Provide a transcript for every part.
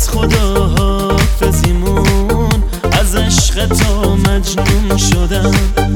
از خدا حافظیمون، از عشق تو مجنون شدم.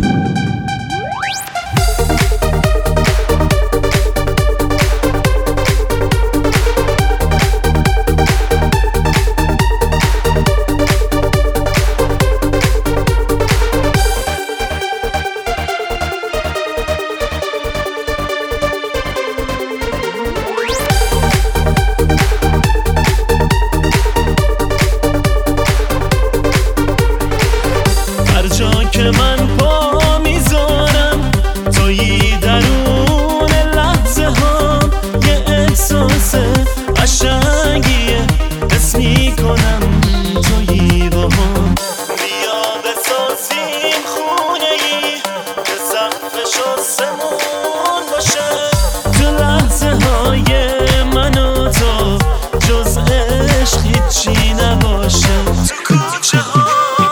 که من پا میذارم تویی درون لحظه ها، یه احساس قشنگیه حس میکنم تویی با هم. بیا بسازیم خونه ای که سقفش آسمون باشه، تو لحظه های من و تو جز عشق هیچی نباشه. تو کوچه ها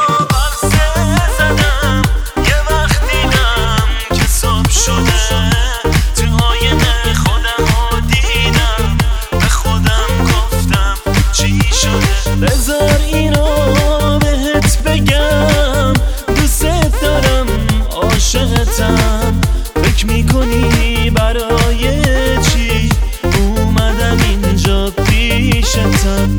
بذار اینو بهت بگم، دوست دارم عاشقتم. فکر میکنی برای چی اومدم اینجا پیشتم؟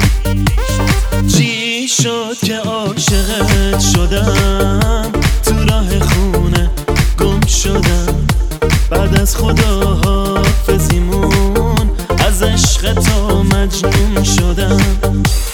چی شد که عاشقت شدم؟ تو راه خونه گم شدم. بعد از خدا حافظیمون، از عشق تو مجنون شدم.